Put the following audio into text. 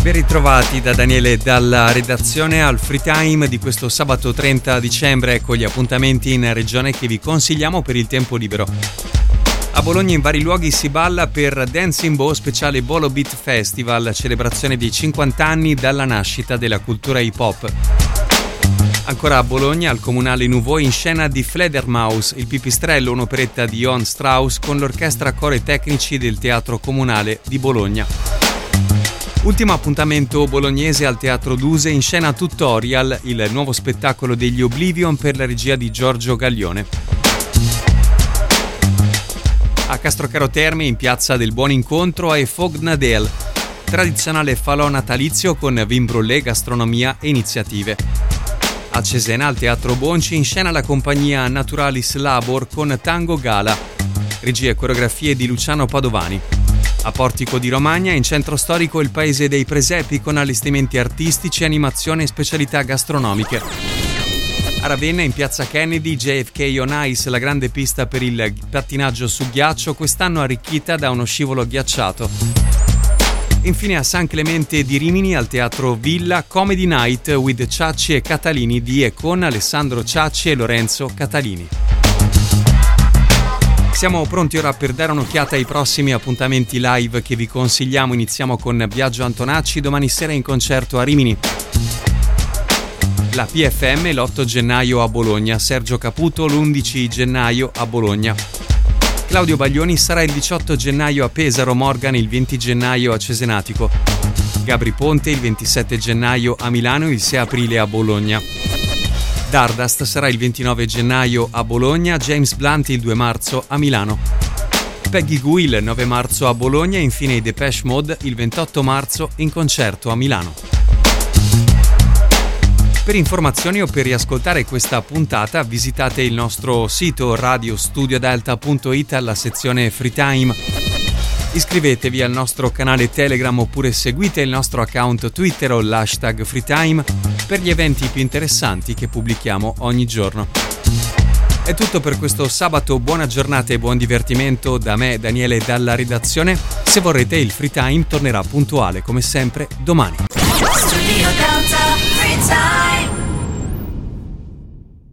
Ben ritrovati da Daniele dalla redazione al Free Time di questo sabato 30 dicembre con gli appuntamenti in regione che vi consigliamo per il tempo libero. A Bologna in vari luoghi si balla per Dancing Bow speciale Bolo Beat Festival, celebrazione dei 50 anni dalla nascita della cultura hip hop. Ancora a Bologna, al Comunale Nouveau, in scena di Fledermaus, il Pipistrello, un'operetta di Johann Strauss con l'orchestra coro e tecnici del Teatro Comunale di Bologna. Ultimo appuntamento bolognese al Teatro Duse, in scena Tutorial, il nuovo spettacolo degli Oblivion per la regia di Giorgio Gaglione. A Castrocaro Terme, in piazza del Buon Incontro, è Fognadel, tradizionale falò natalizio con vin brûlé, gastronomia e iniziative. A Cesena, al Teatro Bonci, in scena la compagnia Naturalis Labor con Tango Gala, regie e coreografie di Luciano Padovani. A Portico di Romagna, in centro storico, il Paese dei Presepi con allestimenti artistici, animazione e specialità gastronomiche. A Ravenna, in piazza Kennedy, JFK on Ice, la grande pista per il pattinaggio su ghiaccio, quest'anno arricchita da uno scivolo ghiacciato. Infine a San Clemente di Rimini, al Teatro Villa, Comedy Night with Ciacci e Catalini di e con Alessandro Ciacci e Lorenzo Catalini. Siamo pronti ora per dare un'occhiata ai prossimi appuntamenti live che vi consigliamo. Iniziamo con Biagio Antonacci, domani sera in concerto a Rimini. La PFM l'8 gennaio a Bologna, Sergio Caputo l'11 gennaio a Bologna. Claudio Baglioni sarà il 18 gennaio a Pesaro, Morgan il 20 gennaio a Cesenatico. Gabri Ponte il 27 gennaio a Milano, il 6 aprile a Bologna. Dardust sarà il 29 gennaio a Bologna, James Blunt il 2 marzo a Milano. Peggy Goo il 9 marzo a Bologna e infine i Depeche Mode il 28 marzo in concerto a Milano. Per informazioni o per riascoltare questa puntata visitate il nostro sito radiostudiodelta.it alla sezione Free Time. Iscrivetevi al nostro canale Telegram oppure seguite il nostro account Twitter o l'hashtag FreeTime per gli eventi più interessanti che pubblichiamo ogni giorno. È tutto per questo sabato, buona giornata e buon divertimento da me, Daniele, dalla redazione. Se vorrete, il Free Time tornerà puntuale come sempre domani.